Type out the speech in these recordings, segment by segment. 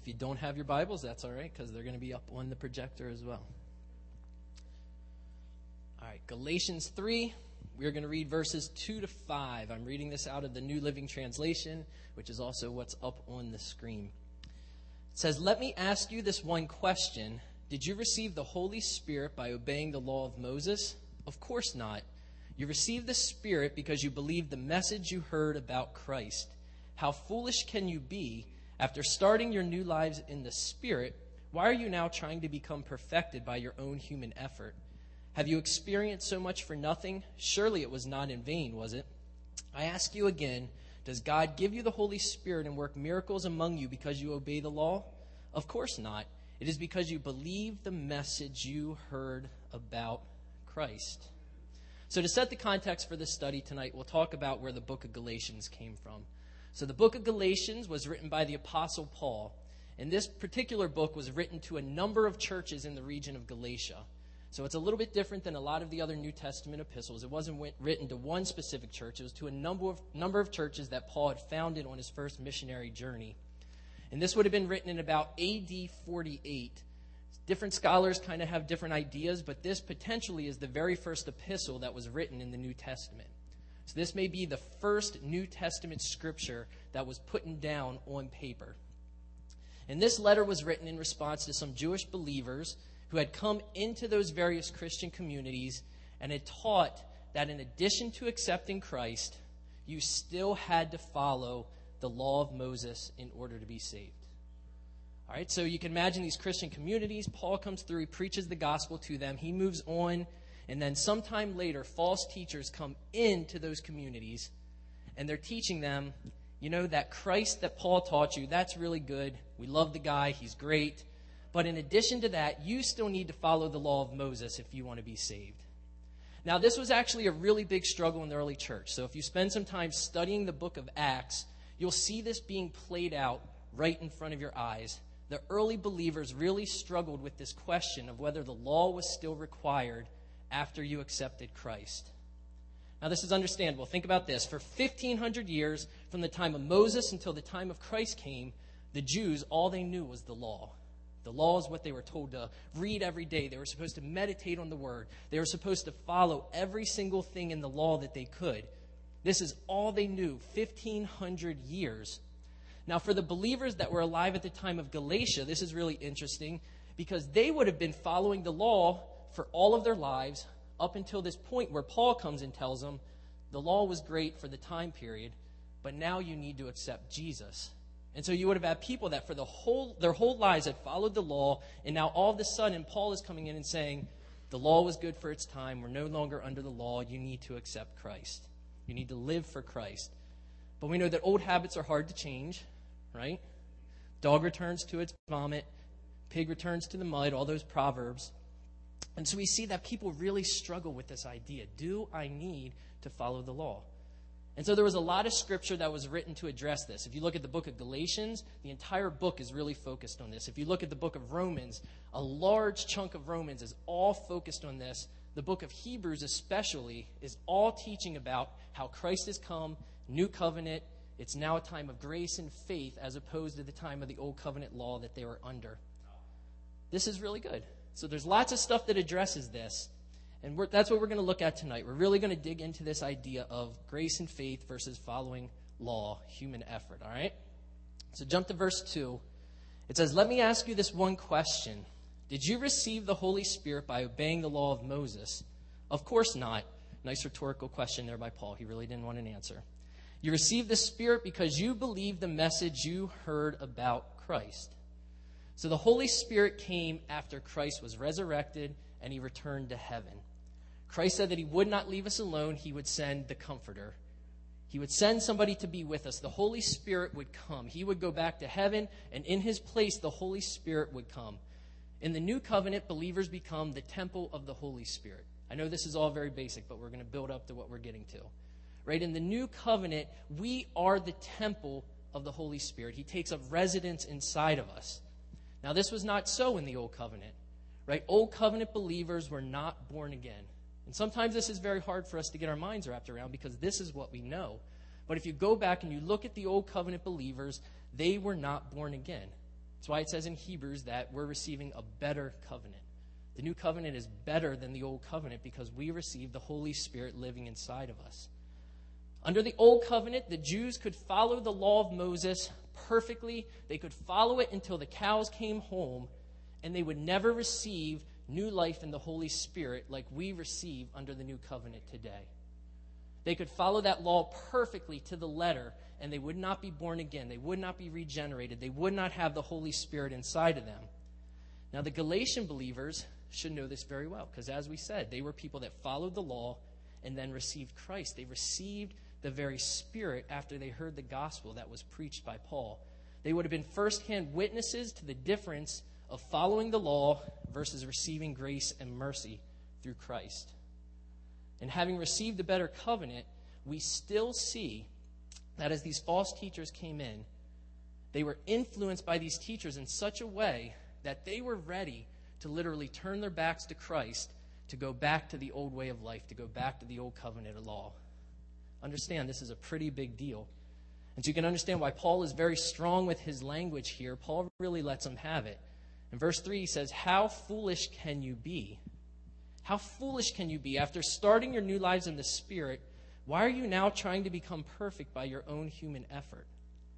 If you don't have your Bibles, that's all right, because they're going to be up on the projector as well. All right, Galatians 3, we're going to read verses 2 to 5. I'm reading this out of the New Living Translation, which is also what's up on the screen. It says, "Let me ask you this one question. Did you receive the Holy Spirit by obeying the law of Moses? Of course not. You received the Spirit because you believed the message you heard about Christ. How foolish can you be? After starting your new lives in the Spirit, why are you now trying to become perfected by your own human effort? Have you experienced so much for nothing? Surely it was not in vain, was it? I ask you again, does God give you the Holy Spirit and work miracles among you because you obey the law? Of course not. It is because you believe the message you heard about Christ." So to set the context for this study tonight, we'll talk about where the book of Galatians came from. So the book of Galatians was written by the Apostle Paul, and this particular book was written to a number of churches in the region of Galatia. So it's a little bit different than a lot of the other New Testament epistles. It wasn't written to one specific church. It was to a number of churches that Paul had founded on his first missionary journey. And this would have been written in about AD 48. Different scholars kind of have different ideas, but this potentially is the very first epistle that was written in the New Testament. So this may be the first New Testament scripture that was put down on paper. And this letter was written in response to some Jewish believers who had come into those various Christian communities and had taught that in addition to accepting Christ, you still had to follow the law of Moses in order to be saved. All right, so you can imagine these Christian communities. Paul comes through, he preaches the gospel to them, he moves on, and then sometime later, false teachers come into those communities, and they're teaching them, you know, that Christ that Paul taught you, that's really good. We love the guy, he's great. But in addition to that, you still need to follow the law of Moses if you want to be saved. Now, this was actually a really big struggle in the early church. So if you spend some time studying the book of Acts, you'll see this being played out right in front of your eyes. The early believers really struggled with this question of whether the law was still required after you accepted Christ. Now, this is understandable. Think about this. For 1,500 years, from the time of Moses until the time of Christ came, the Jews, all they knew was the law. The law is what they were told to read every day. They were supposed to meditate on the word. They were supposed to follow every single thing in the law that they could. This is all they knew, 1,500 years. Now, for the believers that were alive at the time of Galatia, this is really interesting because they would have been following the law for all of their lives up until this point where Paul comes and tells them the law was great for the time period, but now you need to accept Jesus. And so you would have had people that for their whole lives had followed the law, and now all of a sudden Paul is coming in and saying, the law was good for its time, we're no longer under the law, you need to accept Christ. You need to live for Christ. But we know that old habits are hard to change, right? Dog returns to its vomit, pig returns to the mud, all those proverbs. And so we see that people really struggle with this idea. Do I need to follow the law? And so there was a lot of scripture that was written to address this. If you look at the book of Galatians, the entire book is really focused on this. If you look at the book of Romans, a large chunk of Romans is all focused on this. The book of Hebrews especially is all teaching about how Christ has come, new covenant. It's now a time of grace and faith as opposed to the time of the old covenant law that they were under. This is really good. So there's lots of stuff that addresses this. And that's what we're going to look at tonight. We're really going to dig into this idea of grace and faith versus following law, human effort, all right? So jump to verse 2. It says, "Let me ask you this one question. Did you receive the Holy Spirit by obeying the law of Moses? Of course not." Nice rhetorical question there by Paul. He really didn't want an answer. "You received the Spirit because you believed the message you heard about Christ." So the Holy Spirit came after Christ was resurrected and he returned to heaven. Christ said that he would not leave us alone. He would send the Comforter. He would send somebody to be with us. The Holy Spirit would come. He would go back to heaven, and in his place, the Holy Spirit would come. In the new covenant, believers become the temple of the Holy Spirit. I know this is all very basic, but we're going to build up to what we're getting to. Right? In the new covenant, we are the temple of the Holy Spirit. He takes up residence inside of us. Now, this was not so in the old covenant. Right? Old covenant believers were not born again. And sometimes this is very hard for us to get our minds wrapped around because this is what we know. But if you go back and you look at the old covenant believers, they were not born again. That's why it says in Hebrews that we're receiving a better covenant. The new covenant is better than the old covenant because we receive the Holy Spirit living inside of us. Under the old covenant, the Jews could follow the law of Moses perfectly. They could follow it until the cows came home, and they would never receive new life in the Holy Spirit like we receive under the new covenant today. They could follow that law perfectly to the letter, and they would not be born again. They would not be regenerated. They would not have the Holy Spirit inside of them. Now, the Galatian believers should know this very well, because as we said, they were people that followed the law and then received Christ. They received the very Spirit after they heard the gospel that was preached by Paul. They would have been firsthand witnesses to the difference of following the law versus receiving grace and mercy through Christ. And having received the better covenant, we still see that as these false teachers came in, they were influenced by these teachers in such a way that they were ready to literally turn their backs to Christ, to go back to the old way of life, to go back to the old covenant of law. Understand, this is a pretty big deal. And so you can understand why Paul is very strong with his language here. Paul really lets them have it. In verse 3, he says, "How foolish can you be? How foolish can you be? After starting your new lives in the Spirit, why are you now trying to become perfect by your own human effort?"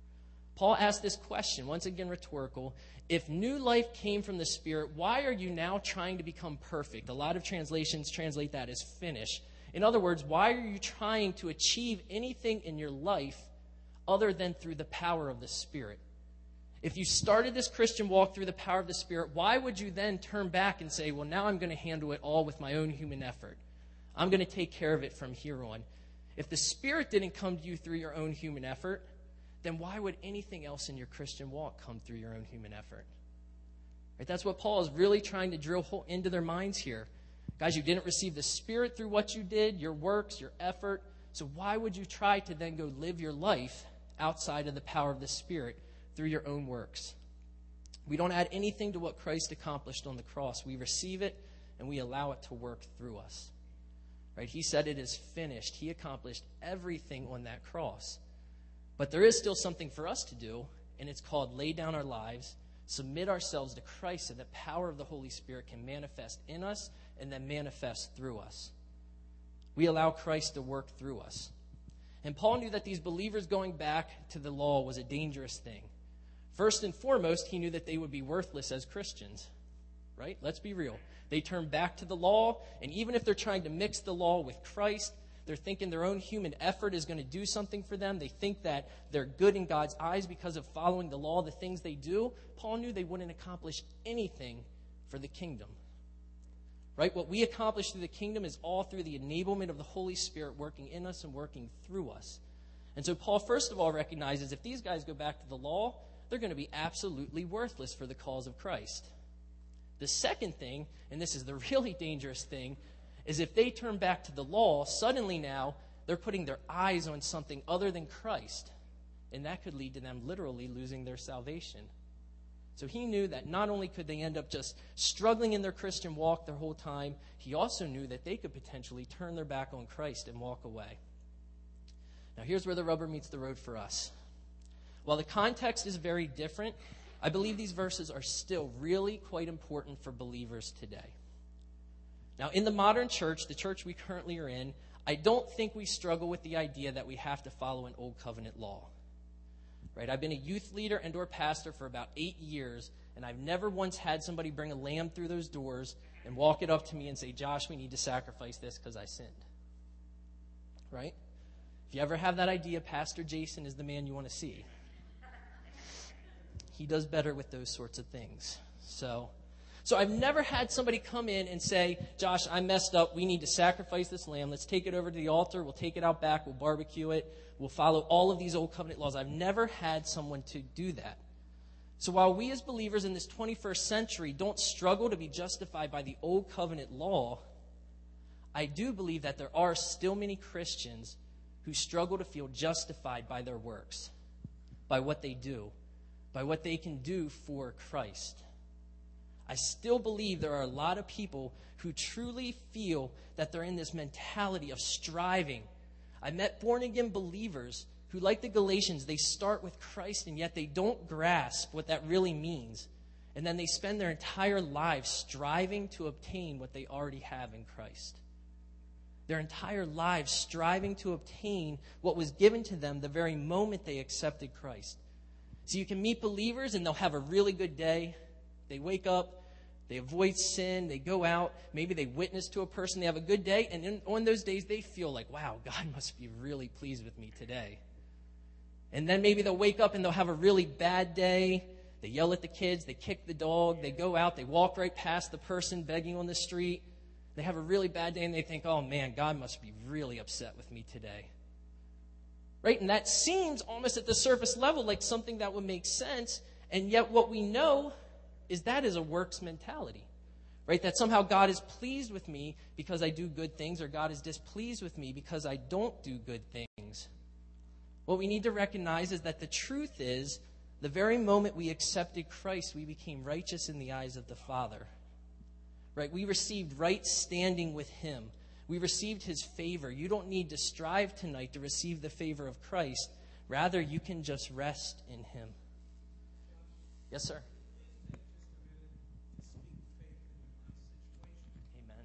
Paul asked this question, once again rhetorical. If new life came from the Spirit, why are you now trying to become perfect? A lot of translations translate that as finish. In other words, why are you trying to achieve anything in your life other than through the power of the Spirit? If you started this Christian walk through the power of the Spirit, why would you then turn back and say, well, now I'm going to handle it all with my own human effort? I'm going to take care of it from here on. If the Spirit didn't come to you through your own human effort, then why would anything else in your Christian walk come through your own human effort? Right? That's what Paul is really trying to drill into their minds here. Guys, you didn't receive the Spirit through what you did, your works, your effort. So why would you try to then go live your life outside of the power of the Spirit through your own works? We don't add anything to what Christ accomplished on the cross. We receive it and we allow it to work through us. Right? He said it is finished. He accomplished everything on that cross. But there is still something for us to do, and it's called lay down our lives, submit ourselves to Christ so the power of the Holy Spirit can manifest in us and then manifest through us. We allow Christ to work through us. And Paul knew that these believers going back to the law was a dangerous thing. First and foremost, he knew that they would be worthless as Christians. Right? Let's be real. They turn back to the law, and even if they're trying to mix the law with Christ, they're thinking their own human effort is going to do something for them. They think that they're good in God's eyes because of following the law, the things they do. Paul knew they wouldn't accomplish anything for the kingdom. Right? What we accomplish through the kingdom is all through the enablement of the Holy Spirit working in us and working through us. And so Paul, first of all, recognizes if these guys go back to the law, they're going to be absolutely worthless for the cause of Christ. The second thing, and this is the really dangerous thing, is if they turn back to the law, suddenly now they're putting their eyes on something other than Christ. And that could lead to them literally losing their salvation. So he knew that not only could they end up just struggling in their Christian walk their whole time, he also knew that they could potentially turn their back on Christ and walk away. Now here's where the rubber meets the road for us. While the context is very different, I believe these verses are still really quite important for believers today. Now, in the modern church, the church we currently are in, I don't think we struggle with the idea that we have to follow an old covenant law. Right? I've been a youth leader and or pastor for about 8 years, and I've never once had somebody bring a lamb through those doors and walk it up to me and say, Josh, we need to sacrifice this because I sinned. Right? If you ever have that idea, Pastor Jason is the man you want to see. He does better with those sorts of things. So I've never had somebody come in and say, Josh, I messed up. We need to sacrifice this lamb. Let's take it over to the altar. We'll take it out back. We'll barbecue it. We'll follow all of these old covenant laws. I've never had someone to do that. So while we as believers in this 21st century don't struggle to be justified by the old covenant law, I do believe that there are still many Christians who struggle to feel justified by their works, by what they do, by what they can do for Christ. I still believe there are a lot of people who truly feel that they're in this mentality of striving. I met born-again believers who, like the Galatians, they start with Christ and yet they don't grasp what that really means. And then they spend their entire lives striving to obtain what they already have in Christ. Their entire lives striving to obtain what was given to them the very moment they accepted Christ. So you can meet believers and they'll have a really good day. They wake up, they avoid sin, they go out, maybe they witness to a person, they have a good day, and on those days they feel like, wow, God must be really pleased with me today. And then maybe they'll wake up and they'll have a really bad day. They yell at the kids, they kick the dog, they go out, they walk right past the person begging on the street. They have a really bad day and they think, oh man, God must be really upset with me today. Right? And that seems almost at the surface level like something that would make sense. And yet what we know is that is a works mentality. Right? That somehow God is pleased with me because I do good things, or God is displeased with me because I don't do good things. What we need to recognize is that the truth is, the very moment we accepted Christ, we became righteous in the eyes of the Father. Right? We received right standing with Him. We received His favor. You don't need to strive tonight to receive the favor of Christ. Rather, you can just rest in Him. Yes, sir. Amen.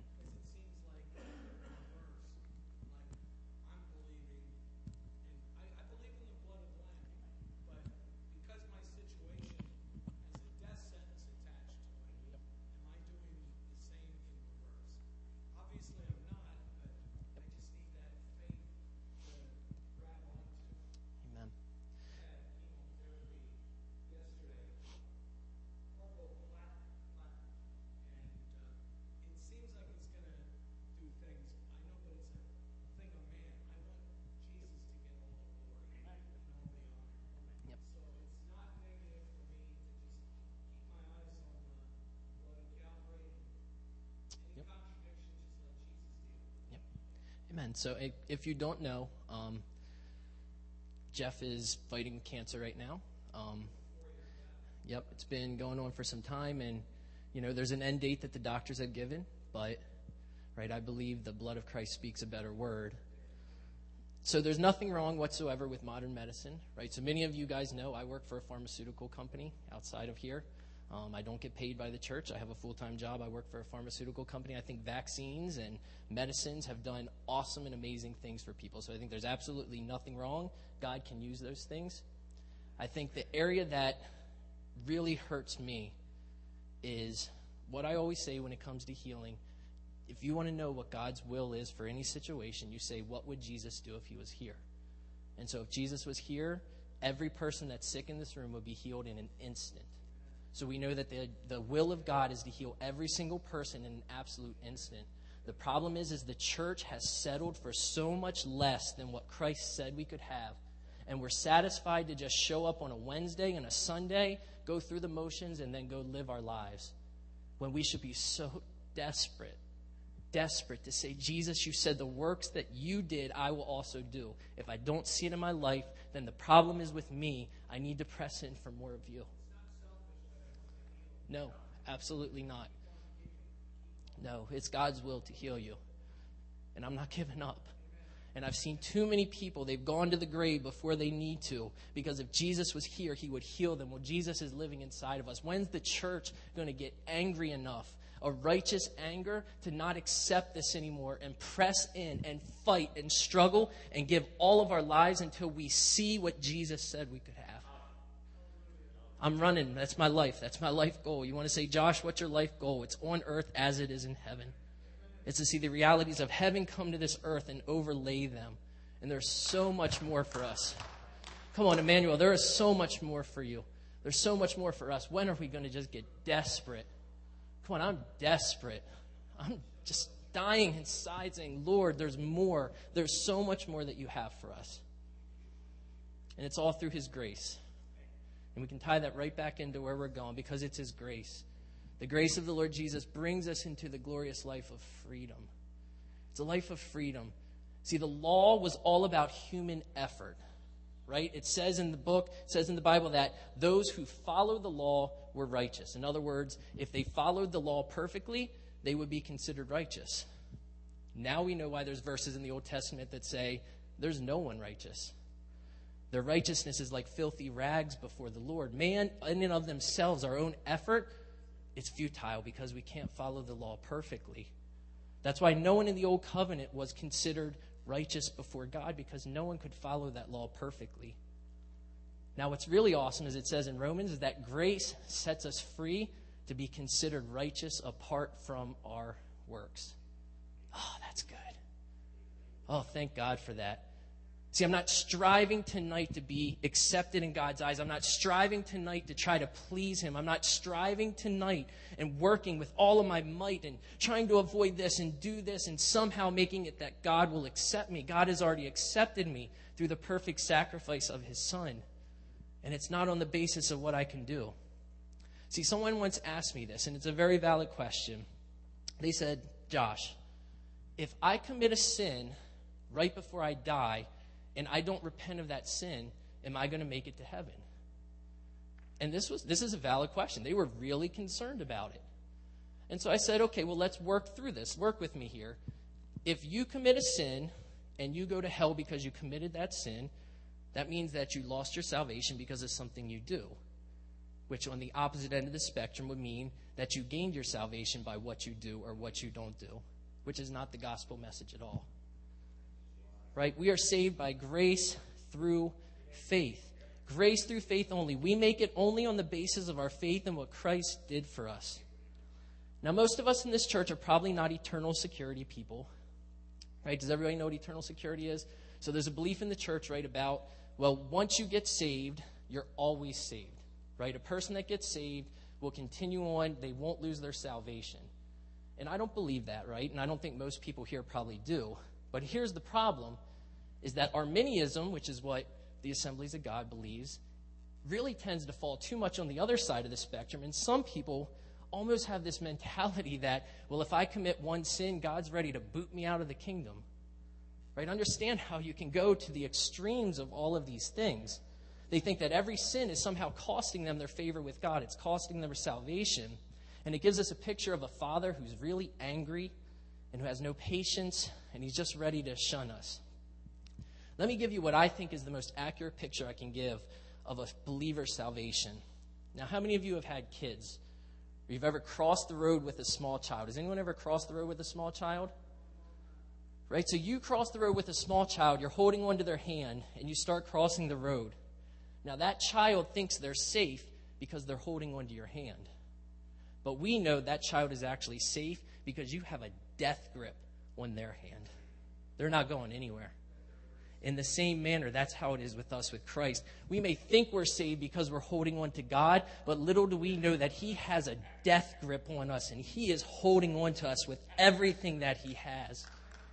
Amen. So if you don't know, Jeff is fighting cancer right now. It's been going on for some time, and there's an end date that the doctors have given, but I believe the blood of Christ speaks a better word. So there's nothing wrong whatsoever with modern medicine, right? So many of you guys know I work for a pharmaceutical company outside of here. I don't get paid by the church. I have a full-time job. I work for a pharmaceutical company. I think vaccines and medicines have done awesome and amazing things for people. So I think there's absolutely nothing wrong. God can use those things. I think the area that really hurts me is what I always say when it comes to healing. If you want to know what God's will is for any situation, you say, what would Jesus do if He was here? And so if Jesus was here, every person that's sick in this room would be healed in an instant. So we know that the will of God is to heal every single person in an absolute instant. The problem is the church has settled for so much less than what Christ said we could have. And we're satisfied to just show up on a Wednesday and a Sunday, go through the motions, and then go live our lives. When we should be so desperate to say, Jesus, you said the works that you did, I will also do. If I don't see it in my life, then the problem is with me. I need to press in for more of you. No, absolutely not. No, it's God's will to heal you. And I'm not giving up. And I've seen too many people, they've gone to the grave before they need to, because if Jesus was here, He would heal them. Well, Jesus is living inside of us. When's the church going to get angry enough, a righteous anger, to not accept this anymore and press in and fight and struggle and give all of our lives until we see what Jesus said we could have? I'm running. That's my life. That's my life goal. You want to say, Josh, what's your life goal? It's on earth as it is in heaven. It's to see the realities of heaven come to this earth and overlay them. And there's so much more for us. Come on, Emmanuel, there is so much more for you. There's so much more for us. When are we going to just get desperate? Come on, I'm desperate. I'm just dying inside saying, Lord, there's more. There's so much more that you have for us. And it's all through His grace. And we can tie that right back into where we're going, because it's His grace. The grace of the Lord Jesus brings us into the glorious life of freedom. It's a life of freedom. See, the law was all about human effort, right? It says in the book, it says in the Bible that those who follow the law were righteous. In other words, if they followed the law perfectly, they would be considered righteous. Now we know why there's verses in the Old Testament that say there's no one righteous. Their righteousness is like filthy rags before the Lord. Man, in and of themselves, our own effort, it's futile because we can't follow the law perfectly. That's why no one in the Old Covenant was considered righteous before God, because no one could follow that law perfectly. Now, what's really awesome, as it says in Romans, is that grace sets us free to be considered righteous apart from our works. Oh, that's good. Oh, thank God for that. See, I'm not striving tonight to be accepted in God's eyes. I'm not striving tonight to try to please Him. I'm not striving tonight and working with all of my might and trying to avoid this and do this and somehow making it that God will accept me. God has already accepted me through the perfect sacrifice of His Son. And it's not on the basis of what I can do. See, someone once asked me this, and it's a very valid question. They said, Josh, if I commit a sin right before I die, and I don't repent of that sin, am I going to make it to heaven? And this is a valid question. They were really concerned about it. And so I said, okay, well, let's work through this. Work with me here. If you commit a sin and you go to hell because you committed that sin, that means that you lost your salvation because of something you do, which on the opposite end of the spectrum would mean that you gained your salvation by what you do or what you don't do, which is not the gospel message at all. Right? We are saved by grace through faith. Grace through faith only. We make it only on the basis of our faith in what Christ did for us. Now, most of us in this church are probably not eternal security people. Right? Does everybody know what eternal security is? So there's a belief in the church, right, about, well, once you get saved, you're always saved. Right? A person that gets saved will continue on. They won't lose their salvation. And I don't believe that, right? And I don't think most people here probably do. But here's the problem, is that Arminianism, which is what the Assemblies of God believes, really tends to fall too much on the other side of the spectrum. And some people almost have this mentality that, well, if I commit one sin, God's ready to boot me out of the kingdom. Right? Understand how you can go to the extremes of all of these things. They think that every sin is somehow costing them their favor with God. It's costing them their salvation. And it gives us a picture of a father who's really angry and who has no patience, and he's just ready to shun us. Let me give you what I think is the most accurate picture I can give of a believer's salvation. Now, how many of you have had kids? Or you've ever crossed the road with a small child? Has anyone ever crossed the road with a small child? Right, so you cross the road with a small child, you're holding onto their hand, and you start crossing the road. Now, that child thinks they're safe because they're holding onto your hand. But we know that child is actually safe because you have a death grip on their hand. They're not going anywhere. In the same manner, that's how it is with us with Christ. We may think we're saved because we're holding on to God, but little do we know that He has a death grip on us, and He is holding on to us with everything that He has.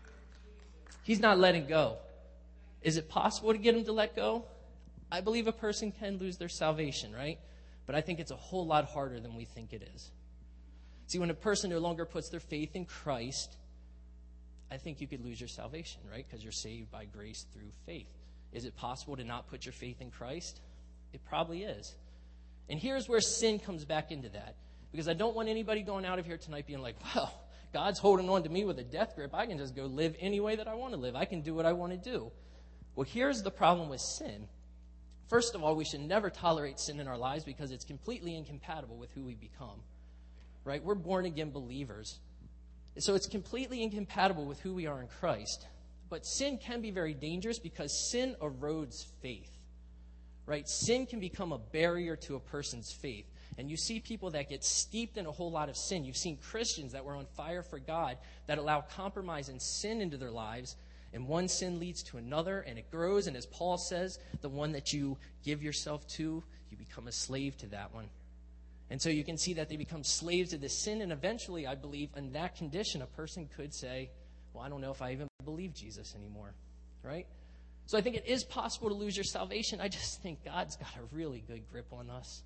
He's not letting go. Is it possible to get Him to let go? I believe a person can lose their salvation, right? But I think it's a whole lot harder than we think it is. See, when a person no longer puts their faith in Christ, I think you could lose your salvation, right? Because you're saved by grace through faith. Is it possible to not put your faith in Christ? It probably is. And here's where sin comes back into that. Because I don't want anybody going out of here tonight being like, well, God's holding on to me with a death grip. I can just go live any way that I want to live. I can do what I want to do. Well, here's the problem with sin. First of all, we should never tolerate sin in our lives because it's completely incompatible with who we become. Right? We're born-again believers. So it's completely incompatible with who we are in Christ. But sin can be very dangerous because sin erodes faith. Right? Sin can become a barrier to a person's faith. And you see people that get steeped in a whole lot of sin. You've seen Christians that were on fire for God that allow compromise and sin into their lives. And one sin leads to another, and it grows. And as Paul says, the one that you give yourself to, you become a slave to that one. And so you can see that they become slaves to this sin, and eventually, I believe, in that condition, a person could say, well, I don't know if I even believe Jesus anymore, right? So I think it is possible to lose your salvation. I just think God's got a really good grip on us.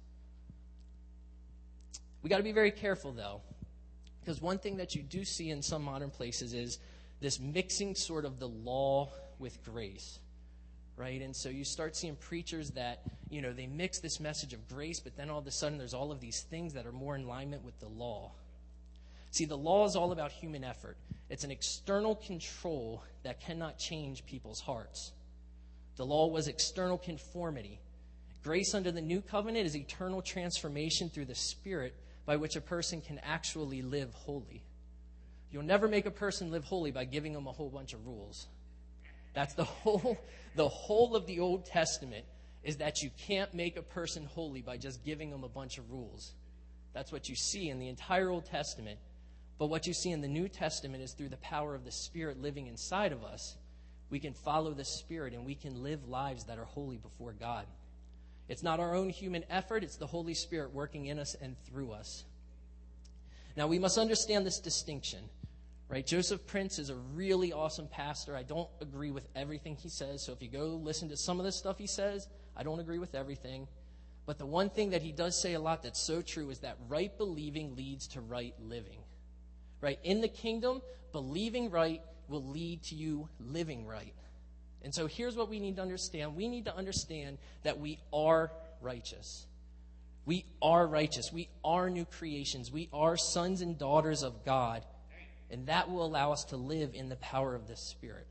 We got to be very careful, though, because one thing that you do see in some modern places is this mixing sort of the law with grace. Right? And so you start seeing preachers that, they mix this message of grace, but then all of a sudden there's all of these things that are more in alignment with the law. See, the law is all about human effort. It's an external control that cannot change people's hearts. The law was external conformity. Grace under the new covenant is eternal transformation through the Spirit by which a person can actually live holy. You'll never make a person live holy by giving them a whole bunch of rules. That's the whole of the Old Testament, is that you can't make a person holy by just giving them a bunch of rules. That's what you see in the entire Old Testament. But what you see in the New Testament is through the power of the Spirit living inside of us, we can follow the Spirit and we can live lives that are holy before God. It's not our own human effort, it's the Holy Spirit working in us and through us. Now, we must understand this distinction, right? Joseph Prince is a really awesome pastor. I don't agree with everything he says, so if you go listen to some of the stuff he says, I don't agree with everything. But the one thing that he does say a lot that's so true is that right believing leads to right living. Right? In the kingdom, believing right will lead to you living right. And so here's what we need to understand. We need to understand that we are righteous. We are righteous. We are new creations. We are sons and daughters of God. And that will allow us to live in the power of the Spirit.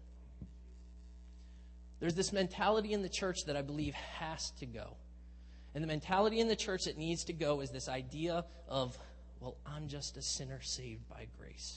There's this mentality in the church that I believe has to go. And the mentality in the church that needs to go is this idea of, well, I'm just a sinner saved by grace.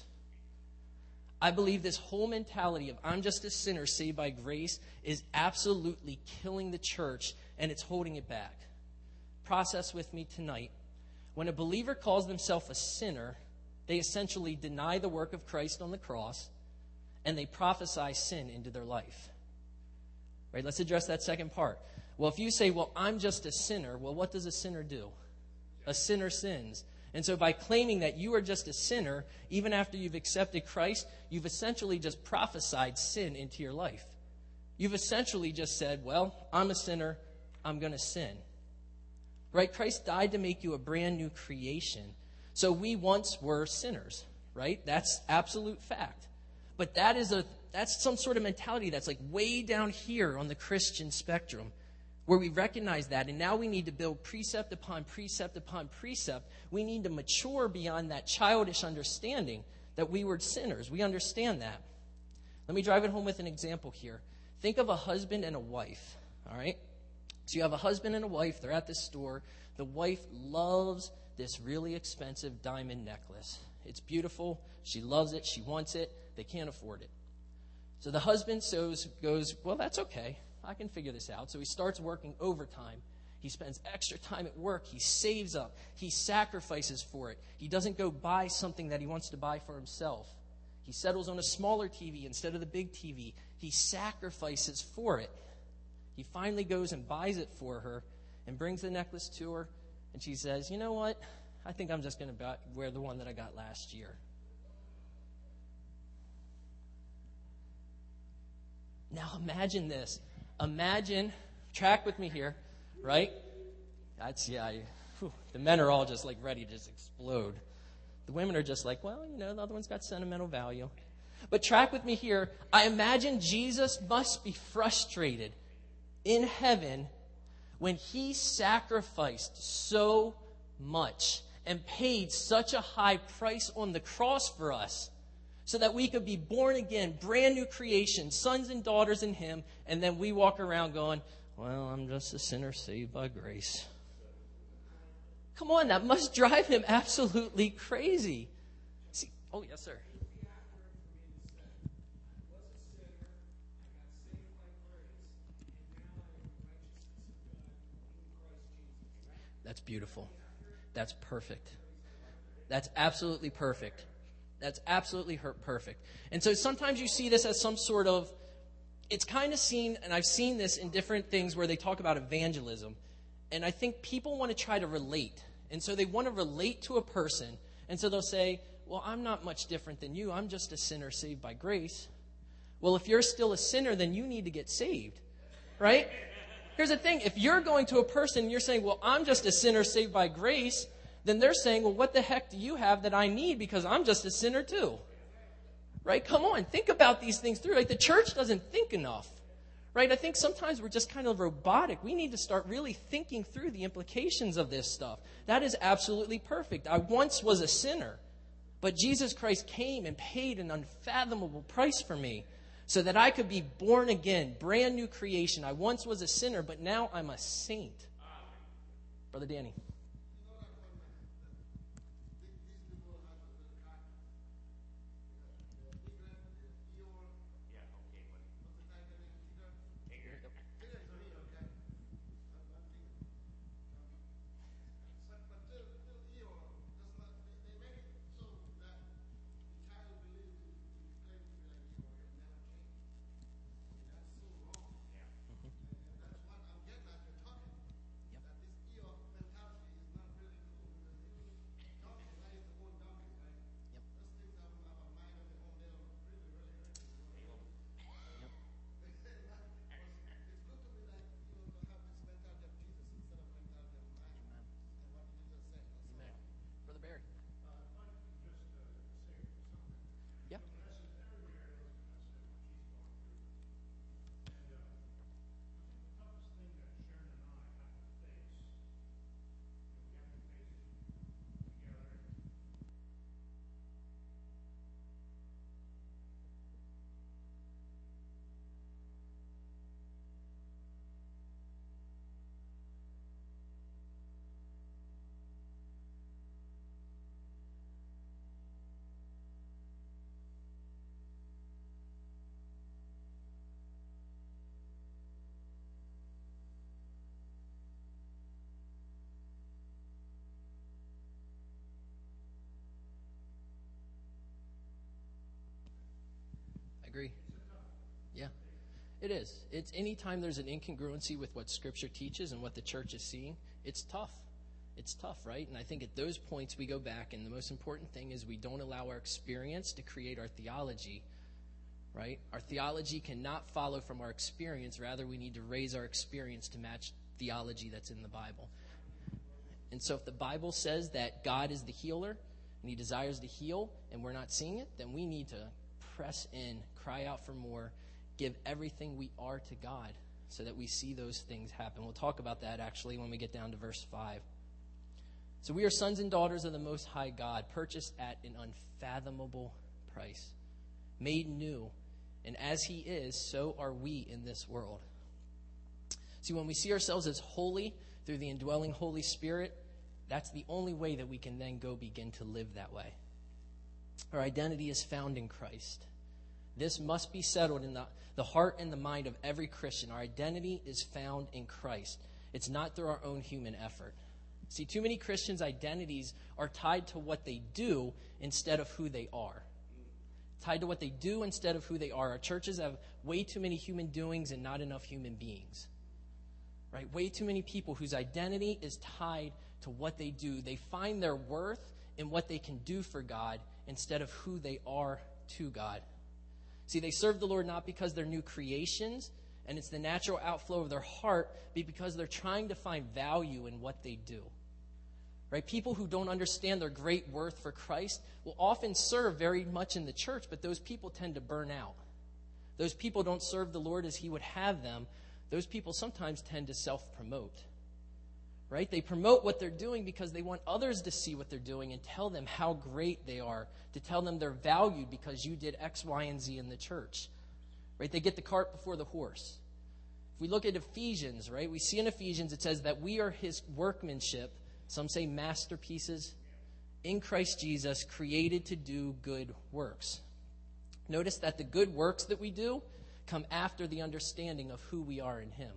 I believe this whole mentality of I'm just a sinner saved by grace is absolutely killing the church, and it's holding it back. Process with me tonight. When a believer calls themselves a sinner, they essentially deny the work of Christ on the cross, and they prophesy sin into their life. Right? Let's address that second part. Well, if you say, well, I'm just a sinner, well, what does a sinner do? A sinner sins. And so by claiming that you are just a sinner, even after you've accepted Christ, you've essentially just prophesied sin into your life. You've essentially just said, well, I'm a sinner, I'm going to sin. Right? Christ died to make you a brand new creation. So we once were sinners, right? That's absolute fact. But that's some sort of mentality that's like way down here on the Christian spectrum, where we recognize that, and now we need to build precept upon precept upon precept. We need to mature beyond that childish understanding that we were sinners. We understand that. Let me drive it home with an example here. Think of a husband and a wife, all right? So you have a husband and a wife. They're at this store. The wife loves this really expensive diamond necklace. It's beautiful. She loves it. She wants it. They can't afford it. So the husband goes, well, that's okay. I can figure this out. So he starts working overtime. He spends extra time at work. He saves up. He sacrifices for it. He doesn't go buy something that he wants to buy for himself. He settles on a smaller TV instead of the big TV. He sacrifices for it. He finally goes and buys it for her and brings the necklace to her. And she says, you know what? I think I'm just going to wear the one that I got last year. Now imagine this. Imagine, track with me here, right? The men are all just like ready to just explode. The women are just like, well, the other one's got sentimental value. But track with me here. I imagine Jesus must be frustrated in heaven when he sacrificed so much and paid such a high price on the cross for us, so that we could be born again, brand new creation, sons and daughters in him, and then we walk around going, well, I'm just a sinner saved by grace. Come on, that must drive him absolutely crazy. See, oh, yes, sir. That's beautiful. That's perfect. That's absolutely perfect. That's absolutely perfect. And so sometimes you see this as some sort of, it's kind of seen, and I've seen this in different things where they talk about evangelism. And I think people want to try to relate. And so they want to relate to a person. And so they'll say, well, I'm not much different than you. I'm just a sinner saved by grace. Well, if you're still a sinner, then you need to get saved. Right? Here's the thing. If you're going to a person and you're saying, well, I'm just a sinner saved by grace, then they're saying, well, what the heck do you have that I need, because I'm just a sinner too? Right? Come on, think about these things through. Like, the church doesn't think enough. Right? I think sometimes we're just kind of robotic. We need to start really thinking through the implications of this stuff. That is absolutely perfect. I once was a sinner, but Jesus Christ came and paid an unfathomable price for me. so that I could be born again, brand new creation. I once was a sinner, but now I'm a saint. Brother Danny. Brother Barry. Yeah. I agree. Yeah, it is. It's anytime there's an incongruency with what Scripture teaches and what the church is seeing, it's tough. It's tough, right? And I think at those points we go back, and the most important thing is we don't allow our experience to create our theology, right? Our theology cannot follow from our experience. Rather, we need to raise our experience to match theology that's in the Bible. And so if the Bible says that God is the healer and he desires to heal and we're not seeing it, then we need to press in, cry out for more, give everything we are to God so that we see those things happen. We'll talk about that actually when we get down to verse 5. So we are sons and daughters of the Most High God, purchased at an unfathomable price, made new. And as he is, so are we in this world. See, when we see ourselves as holy through the indwelling Holy Spirit, that's the only way that we can then go begin to live that way. Our identity is found in Christ. This must be settled in the heart and the mind of every Christian. Our identity is found in Christ. It's not through our own human effort. See, too many Christians' identities are tied to what they do instead of who they are. Tied to what they do instead of who they are. Our churches have way too many human doings and not enough human beings. Right? Way too many people whose identity is tied to what they do. They find their worth in what they can do for God instead of who they are to God. See, they serve the Lord not because they're new creations and it's the natural outflow of their heart, but because they're trying to find value in what they do. Right? People who don't understand their great worth for Christ will often serve very much in the church, but those people tend to burn out. Those people don't serve the Lord as he would have them. Those people sometimes tend to self-promote. Right? They promote what they're doing because they want others to see what they're doing and tell them how great they are, to tell them they're valued because you did X, Y, and Z in the church. Right? They get the cart before the horse. If we look at Ephesians, right, we see in Ephesians it says that we are his workmanship, some say masterpieces, in Christ Jesus, created to do good works. Notice that the good works that we do come after the understanding of who we are in him.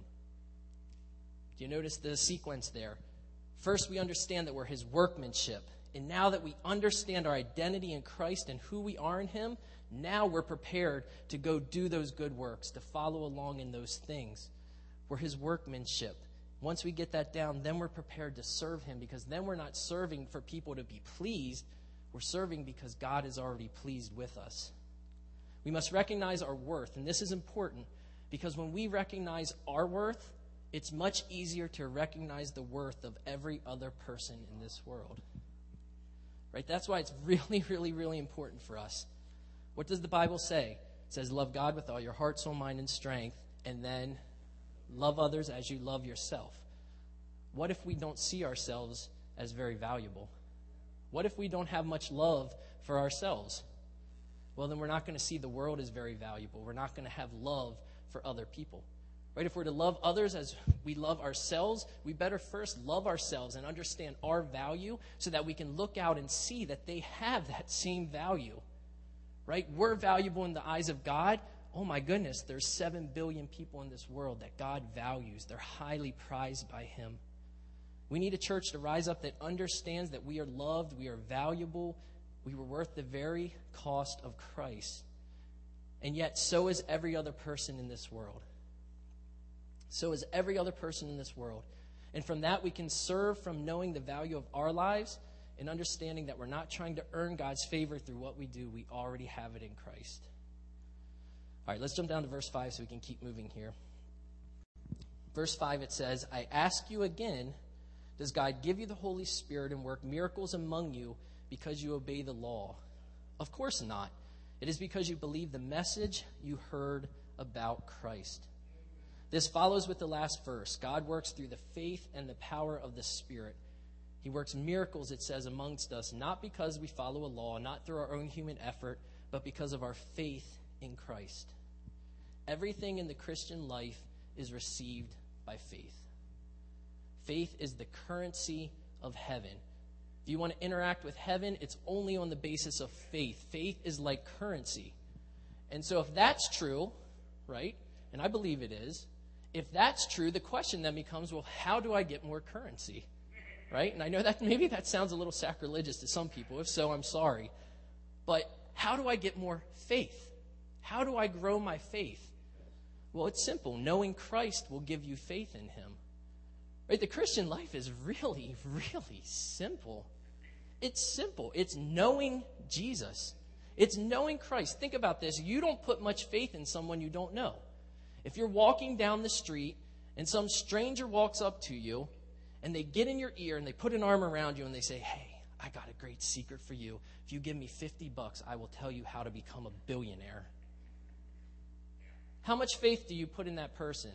Do you notice the sequence there? First, we understand that we're his workmanship. And now that we understand our identity in Christ and who we are in him, now we're prepared to go do those good works, to follow along in those things. We're his workmanship. Once we get that down, then we're prepared to serve him, because then we're not serving for people to be pleased. We're serving because God is already pleased with us. We must recognize our worth, and this is important because when we recognize our worth, it's much easier to recognize the worth of every other person in this world. Right? That's why it's really, really, really important for us. What does the Bible say? It says, love God with all your heart, soul, mind, and strength, and then love others as you love yourself. What if we don't see ourselves as very valuable? What if we don't have much love for ourselves? well, then we're not going to see the world as very valuable. We're not going to have love for other people. Right? If we're to love others as we love ourselves, we better first love ourselves and understand our value so that we can look out and see that they have that same value. Right? We're valuable in the eyes of God. Oh my goodness, there's 7 billion people in this world that God values. They're highly prized by him. We need a church to rise up that understands that we are loved, we are valuable, we were worth the very cost of Christ. And yet, so is every other person in this world. So is every other person in this world. And from that, we can serve from knowing the value of our lives and understanding that we're not trying to earn God's favor through what we do. We already have it in Christ. All right, let's jump down to verse 5 so we can keep moving here. Verse 5, it says, I ask you again, does God give you the Holy Spirit and work miracles among you because you obey the law? Of course not. It is because you believe the message you heard about Christ. This follows with the last verse. God works through the faith and the power of the Spirit. He works miracles, it says, amongst us, not because we follow a law, not through our own human effort, but because of our faith in Christ. Everything in the Christian life is received by faith. Faith is the currency of heaven. If you want to interact with heaven, it's only on the basis of faith. Faith is like currency. And so if that's true, right, and I believe it is, if that's true, the question then becomes, well, how do I get more currency? Right? And I know that maybe that sounds a little sacrilegious to some people. If so, I'm sorry. But how do I get more faith? How do I grow my faith? Well, it's simple. Knowing Christ will give you faith in him. Right? The Christian life is really, really simple. It's simple. It's knowing Jesus. It's knowing Christ. Think about this. You don't put much faith in someone you don't know. If you're walking down the street and some stranger walks up to you and they get in your ear and they put an arm around you and they say, hey, I got a great secret for you. If you give me $50, I will tell you how to become a billionaire. How much faith do you put in that person?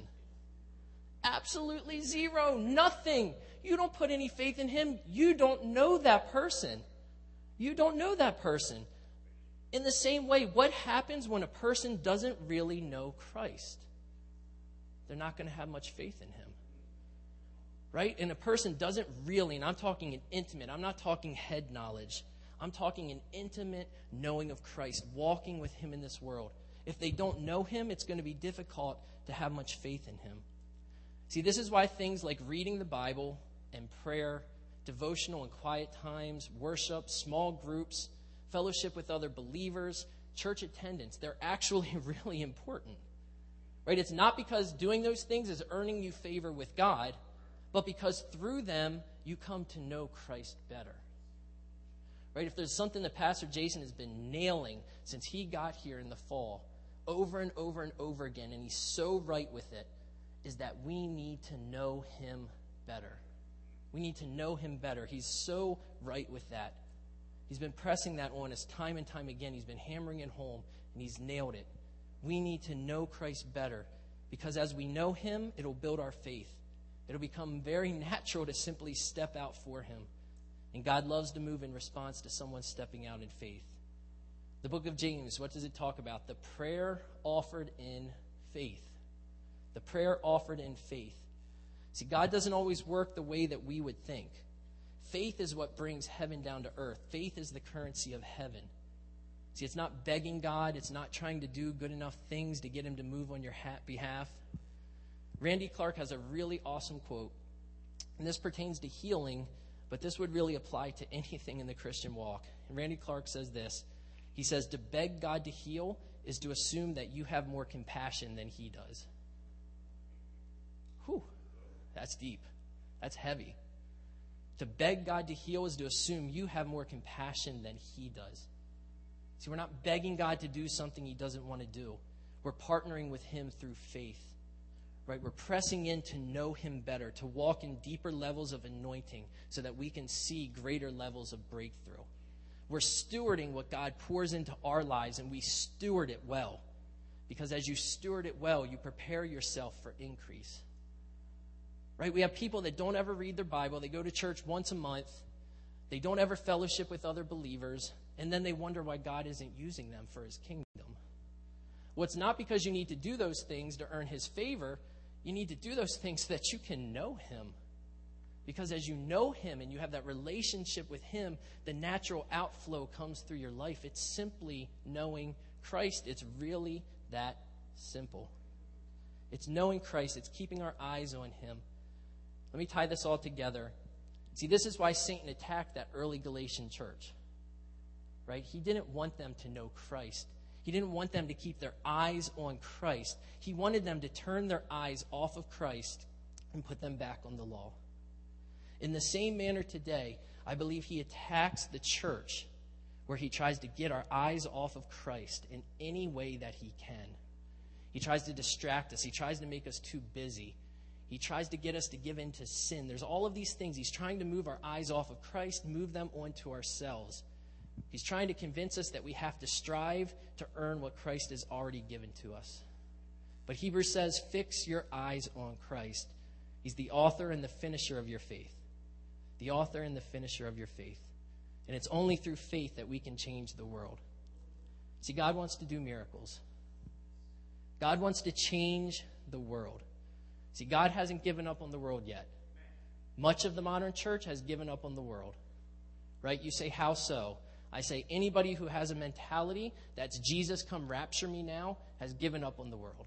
Absolutely zero. Nothing. You don't put any faith in him. You don't know that person. You don't know that person. In the same way, what happens when a person doesn't really know Christ? They're not going to have much faith in him. Right? And a person doesn't really, and I'm talking an intimate, I'm not talking head knowledge. I'm talking an intimate knowing of Christ, walking with him in this world. If they don't know him, it's going to be difficult to have much faith in him. See, this is why things like reading the Bible and prayer, devotional and quiet times, worship, small groups, fellowship with other believers, church attendance, they're actually really important. Right? It's not because doing those things is earning you favor with God, but because through them you come to know Christ better. Right? If there's something that Pastor Jason has been nailing since he got here in the fall, over and over and over again, and he's so right with it, is that we need to know him better. We need to know him better. He's so right with that. He's been pressing that on us time and time again. He's been hammering it home, and he's nailed it. We need to know Christ better, because as we know him, it'll build our faith. It'll become very natural to simply step out for him. And God loves to move in response to someone stepping out in faith. The book of James, what does it talk about? The prayer offered in faith. The prayer offered in faith. See, God doesn't always work the way that we would think. Faith is what brings heaven down to earth. Faith is the currency of heaven. See, it's not begging God. It's not trying to do good enough things to get him to move on your behalf. Randy Clark has a really awesome quote, and this pertains to healing, but this would really apply to anything in the Christian walk. And Randy Clark says this. He says, to beg God to heal is to assume that you have more compassion than he does. Whew, that's deep. That's heavy. To beg God to heal is to assume you have more compassion than he does. See, we're not begging God to do something he doesn't want to do. We're partnering with him through faith. Right? We're pressing in to know him better, to walk in deeper levels of anointing so that we can see greater levels of breakthrough. We're stewarding what God pours into our lives, and we steward it well. Because as you steward it well, you prepare yourself for increase. Right? We have people that don't ever read their Bible. They go to church once a month. They don't ever fellowship with other believers. and then they wonder why God isn't using them for his kingdom. Well, it's not because you need to do those things to earn his favor. You need to do those things so that you can know him. Because as you know him and you have that relationship with him, the natural outflow comes through your life. It's simply knowing Christ. It's really that simple. It's knowing Christ. It's keeping our eyes on him. Let me tie this all together. See, this is why Satan attacked that early Galatian church. Right? He didn't want them to know Christ. He didn't want them to keep their eyes on Christ. He wanted them to turn their eyes off of Christ and put them back on the law. In the same manner today, I believe he attacks the church where he tries to get our eyes off of Christ in any way that he can. He tries to distract us. He tries to make us too busy. He tries to get us to give in to sin. There's all of these things. He's trying to move our eyes off of Christ, move them onto ourselves. He's trying to convince us that we have to strive to earn what Christ has already given to us. But Hebrews says, fix your eyes on Christ. He's the author and the finisher of your faith. The author and the finisher of your faith. And it's only through faith that we can change the world. See, God wants to do miracles. God wants to change the world. See, God hasn't given up on the world yet. Much of the modern church has given up on the world. Right? You say, how so? I say anybody who has a mentality that's Jesus come rapture me now has given up on the world.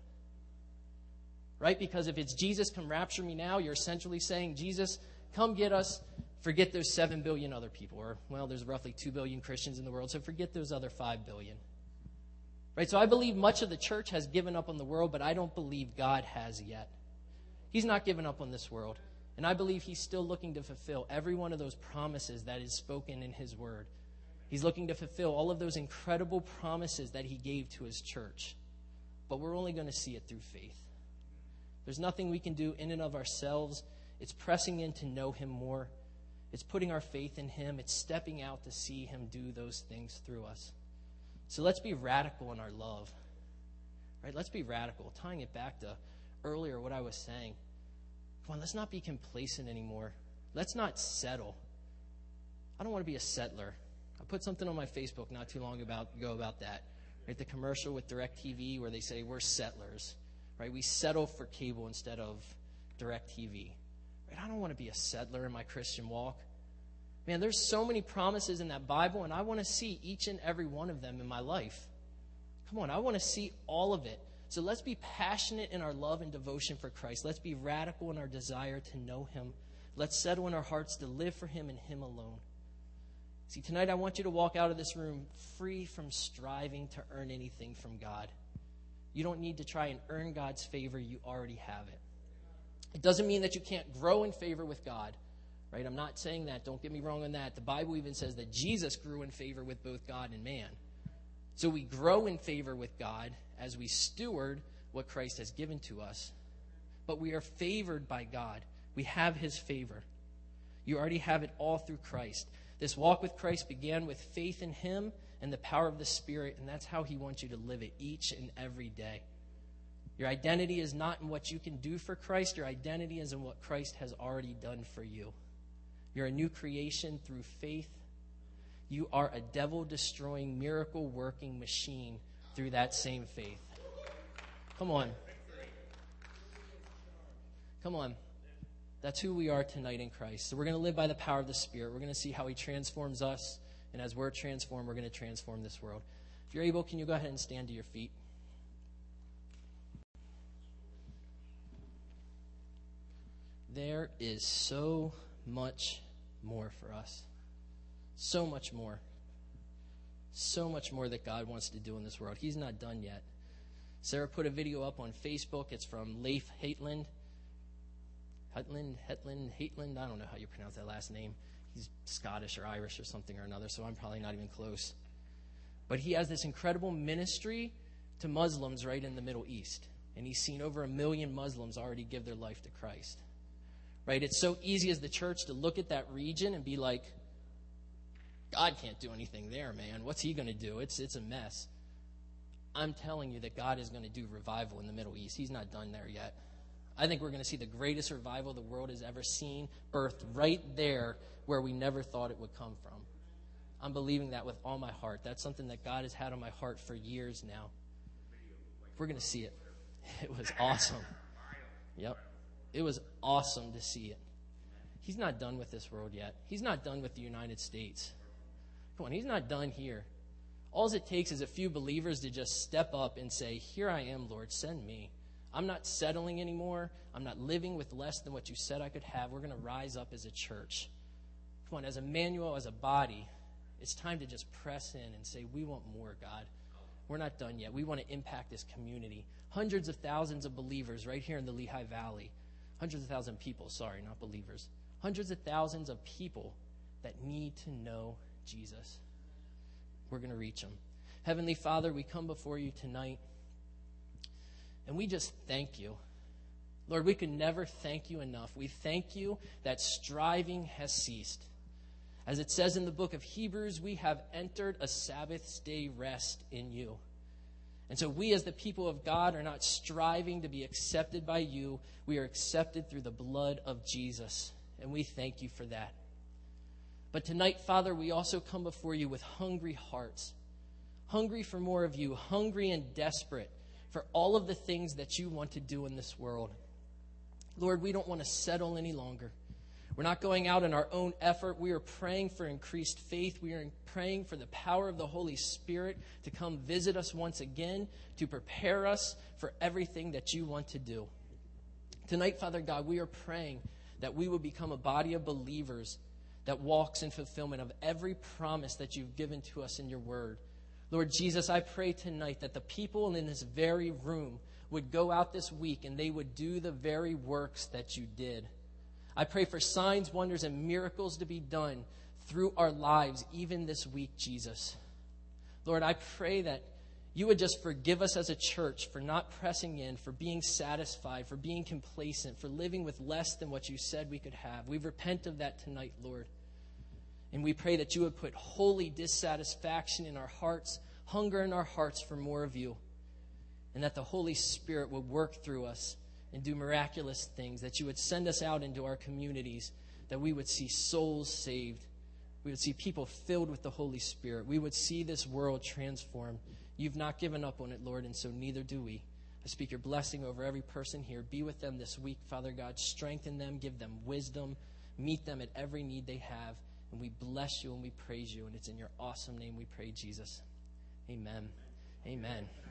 Right? Because if it's Jesus come rapture me now, you're essentially saying, Jesus, come get us. Forget those 7 billion other people. Or, well, there's roughly 2 billion Christians in the world, so forget those other 5 billion. Right? So I believe much of the church has given up on the world, but I don't believe God has yet. He's not given up on this world. And I believe he's still looking to fulfill every one of those promises that is spoken in his word. He's looking to fulfill all of those incredible promises that he gave to his church. But we're only going to see it through faith. There's nothing we can do in and of ourselves. It's pressing in to know him more. It's putting our faith in him. It's stepping out to see him do those things through us. So let's be radical in our love. Right? Let's be radical. Tying it back to earlier what I was saying. Come on, let's not be complacent anymore. Let's not settle. I don't want to be a settler. I put something on my Facebook not too long ago about that. Right? The commercial with DirecTV where they say we're settlers. Right? We settle for cable instead of DirecTV. Right? I don't want to be a settler in my Christian walk. Man, there's so many promises in that Bible, and I want to see each and every one of them in my life. Come on, I want to see all of it. So let's be passionate in our love and devotion for Christ. Let's be radical in our desire to know him. Let's settle in our hearts to live for him and him alone. See, tonight I want you to walk out of this room free from striving to earn anything from God. You don't need to try and earn God's favor. You already have it. It doesn't mean that you can't grow in favor with God. Right? I'm not saying that. Don't get me wrong on that. The Bible even says that Jesus grew in favor with both God and man. So we grow in favor with God as we steward what Christ has given to us. But we are favored by God. We have his favor. You already have it all through Christ. This walk with Christ began with faith in him and the power of the Spirit, and that's how he wants you to live it each and every day. Your identity is not in what you can do for Christ. Your identity is in what Christ has already done for you. You're a new creation through faith. You are a devil-destroying, miracle-working machine through that same faith. Come on. Come on. That's who we are tonight in Christ. So we're going to live by the power of the Spirit. We're going to see how he transforms us. And as we're transformed, we're going to transform this world. If you're able, can you go ahead and stand to your feet? There is so much more for us. So much more. So much more that God wants to do in this world. He's not done yet. Sarah put a video up on Facebook. It's from Leif Hetland. Hetland, I don't know how you pronounce that last name. He's Scottish or Irish or something or another, so I'm probably not even close. But he has this incredible ministry to Muslims right in the Middle East. And he's seen over 1 million Muslims already give their life to Christ. Right? It's so easy as the church to look at that region and be like, God can't do anything there, man. What's he going to do? It's a mess. I'm telling you that God is going to do revival in the Middle East. He's not done there yet. I think we're going to see the greatest revival the world has ever seen birthed right there where we never thought it would come from. I'm believing that with all my heart. That's something that God has had on my heart for years now. We're going to see it. It was awesome. Yep. It was awesome to see it. He's not done with this world yet. He's not done with the United States. Come on, he's not done here. All it takes is a few believers to just step up and say, here I am, Lord, send me. I'm not settling anymore. I'm not living with less than what you said I could have. We're going to rise up as a church. Come on, as Emmanuel, as a body, it's time to just press in and say, we want more, God. We're not done yet. We want to impact this community. Hundreds of thousands of believers right here in the Lehigh Valley. Hundreds of thousands of people, sorry, not believers. Hundreds of thousands of people that need to know Jesus. We're going to reach them. Heavenly Father, we come before you tonight, and we just thank you. Lord, we could never thank you enough. We thank you that striving has ceased. As it says in the book of Hebrews, we have entered a Sabbath day rest in you. And so we as the people of God are not striving to be accepted by you. We are accepted through the blood of Jesus. And we thank you for that. But tonight, Father, we also come before you with hungry hearts. Hungry for more of you. Hungry and desperate for all of the things that you want to do in this world. Lord, we don't want to settle any longer. We're not going out in our own effort. We are praying for increased faith. We are praying for the power of the Holy Spirit to come visit us once again, to prepare us for everything that you want to do. Tonight, Father God, we are praying that we will become a body of believers that walks in fulfillment of every promise that you've given to us in your word. Lord Jesus, I pray tonight that the people in this very room would go out this week and they would do the very works that you did. I pray for signs, wonders, and miracles to be done through our lives, even this week, Jesus. Lord, I pray that you would just forgive us as a church for not pressing in, for being satisfied, for being complacent, for living with less than what you said we could have. We repent of that tonight, Lord. And we pray that you would put holy dissatisfaction in our hearts, hunger in our hearts for more of you, and that the Holy Spirit would work through us and do miraculous things, that you would send us out into our communities, that we would see souls saved. We would see people filled with the Holy Spirit. We would see this world transformed. You've not given up on it, Lord, and so neither do we. I speak your blessing over every person here. Be with them this week, Father God. Strengthen them, give them wisdom, meet them at every need they have. And we bless you and we praise you. And it's in your awesome name we pray, Jesus. Amen. Amen.